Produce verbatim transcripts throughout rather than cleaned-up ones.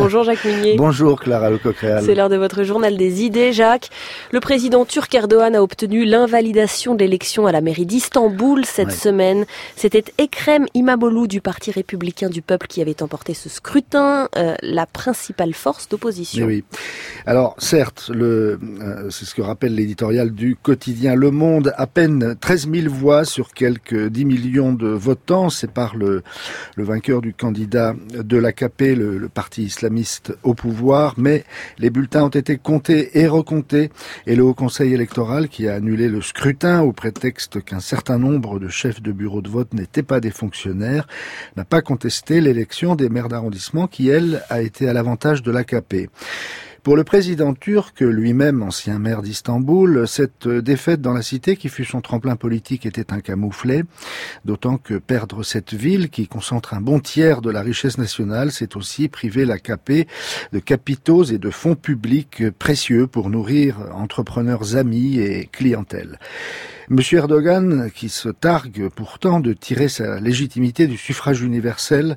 Bonjour Jacques Munier. Bonjour Clara Lecoq-Réal. C'est l'heure de votre journal des idées, Jacques. Le président turc Erdogan a obtenu l'invalidation de l'élection à la mairie d'Istanbul cette ouais. semaine. C'était Ekrem İmamoğlu du Parti républicain du peuple qui avait emporté ce scrutin, euh, la principale force d'opposition. Oui. Alors certes, le, euh, c'est ce que rappelle l'éditorial du quotidien Le Monde, à peine treize mille voix sur quelques dix millions de votants séparent le, le vainqueur du candidat de l'A K P, le, le parti islamiste au pouvoir, mais les bulletins ont été comptés et recomptés et le Haut Conseil électoral, qui a annulé le scrutin au prétexte qu'un certain nombre de chefs de bureau de vote n'étaient pas des fonctionnaires, n'a pas contesté l'élection des maires d'arrondissement qui, elle, a été à l'avantage de l'A K P. Pour le président turc, lui-même ancien maire d'Istanbul, cette défaite dans la cité qui fut son tremplin politique était un camouflet, d'autant que perdre cette ville qui concentre un bon tiers de la richesse nationale, c'est aussi priver l'A K P de capitaux et de fonds publics précieux pour nourrir entrepreneurs amis et clientèle. Monsieur Erdogan, qui se targue pourtant de tirer sa légitimité du suffrage universel,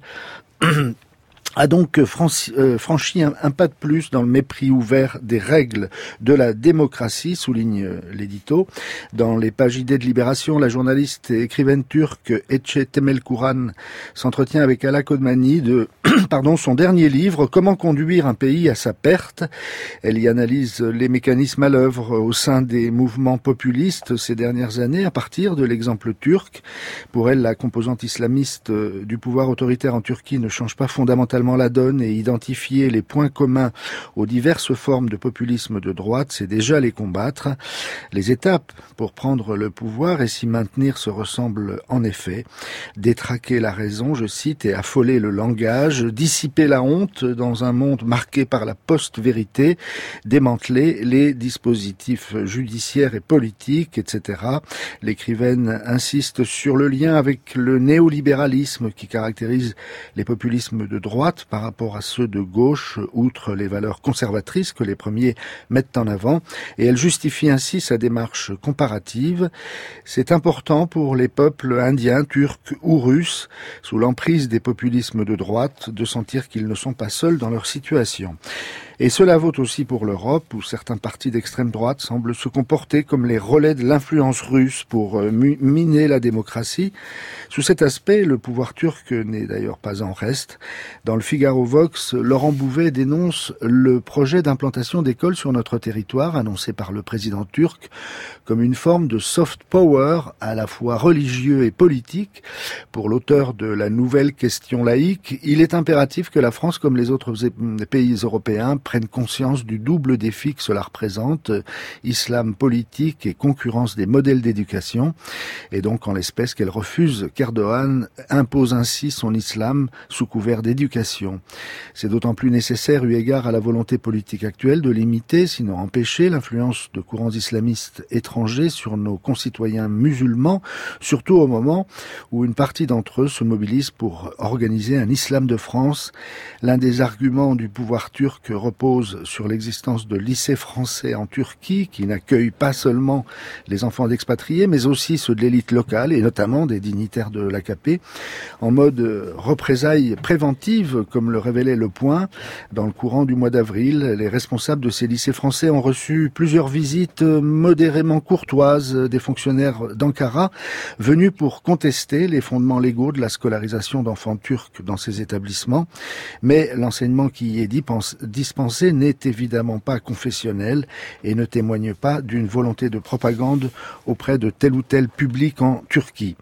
a donc franchi, euh, franchi un, un pas de plus dans le mépris ouvert des règles de la démocratie, souligne euh, l'édito. Dans les pages idées de Libération, la journaliste et écrivaine turque Ece Temelkuran s'entretient avec Ala Kodmani de pardon, son dernier livre, Comment conduire un pays à sa perte. Elle y analyse les mécanismes à l'œuvre au sein des mouvements populistes ces dernières années à partir de l'exemple turc. Pour elle, la composante islamiste du pouvoir autoritaire en Turquie ne change pas fondamentalement la donne et identifier les points communs aux diverses formes de populisme de droite, c'est déjà les combattre. Les étapes pour prendre le pouvoir et s'y maintenir se ressemblent en effet. Détraquer la raison, je cite, et affoler le langage, dissiper la honte dans un monde marqué par la post-vérité, démanteler les dispositifs judiciaires et politiques, et cetera. L'écrivaine insiste sur le lien avec le néolibéralisme qui caractérise les populismes de droite par rapport à ceux de gauche, outre les valeurs conservatrices que les premiers mettent en avant, et elle justifie ainsi sa démarche comparative. C'est important pour les peuples indiens, turcs ou russes, sous l'emprise des populismes de droite, de sentir qu'ils ne sont pas seuls dans leur situation. Et cela vaut aussi pour l'Europe, où certains partis d'extrême droite semblent se comporter comme les relais de l'influence russe pour miner la démocratie. Sous cet aspect, le pouvoir turc n'est d'ailleurs pas en reste. Dans le Figaro Vox, Laurent Bouvet dénonce le projet d'implantation d'écoles sur notre territoire, annoncé par le président turc, comme une forme de soft power, à la fois religieux et politique. Pour l'auteur de la nouvelle question laïque, il est impératif que la France, comme les autres pays européens, prennent conscience du double défi que cela représente, islam politique et concurrence des modèles d'éducation, et donc en l'espèce qu'elle refuse qu'Erdogan impose ainsi son islam sous couvert d'éducation. C'est d'autant plus nécessaire eu égard à la volonté politique actuelle de limiter, sinon empêcher, l'influence de courants islamistes étrangers sur nos concitoyens musulmans, surtout au moment où une partie d'entre eux se mobilise pour organiser un islam de France. L'un des arguments du pouvoir turc repose sur l'existence de lycées français en Turquie qui n'accueillent pas seulement les enfants d'expatriés mais aussi ceux de l'élite locale et notamment des dignitaires de l'A K P en mode représailles préventive comme le révélait Le Point. Dans le courant du mois d'avril, les responsables de ces lycées français ont reçu plusieurs visites modérément courtoises des fonctionnaires d'Ankara venus pour contester les fondements légaux de la scolarisation d'enfants turcs dans ces établissements. Mais l'enseignement qui y est dispensé n'est évidemment pas confessionnel et ne témoigne pas d'une volonté de propagande auprès de tel ou tel public en Turquie.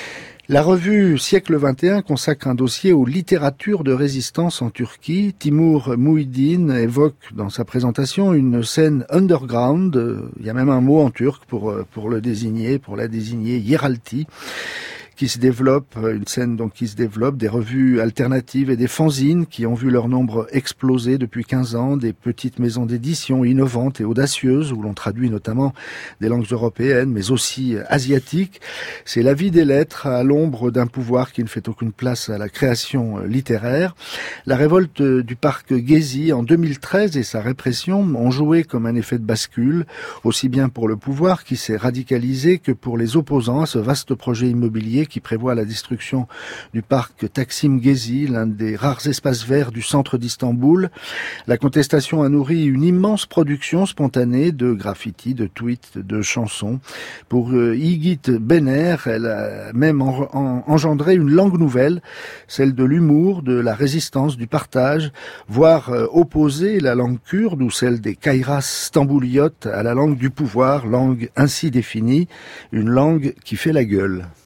La revue Siècle vingt et un consacre un dossier aux littératures de résistance en Turquie. Timur Muhyiddin évoque dans sa présentation une scène underground, il y a même un mot en turc pour, pour le désigner, pour la désigner, Yeralti, qui se développe, une scène donc qui se développe, des revues alternatives et des fanzines qui ont vu leur nombre exploser depuis quinze ans, des petites maisons d'édition innovantes et audacieuses où l'on traduit notamment des langues européennes mais aussi asiatiques. C'est la vie des lettres à l'ombre d'un pouvoir qui ne fait aucune place à la création littéraire. La révolte du parc Gezi en deux mille treize et sa répression ont joué comme un effet de bascule, aussi bien pour le pouvoir qui s'est radicalisé que pour les opposants à ce vaste projet immobilier qui prévoit la destruction du parc Taksim Gezi, l'un des rares espaces verts du centre d'Istanbul. La contestation a nourri une immense production spontanée de graffitis, de tweets, de chansons. Pour euh, Yigit Bener, elle a même en, en, engendré une langue nouvelle, celle de l'humour, de la résistance, du partage, voire euh, opposer la langue kurde ou celle des Kairas stambouliotes à la langue du pouvoir, langue ainsi définie, une langue qui fait la gueule.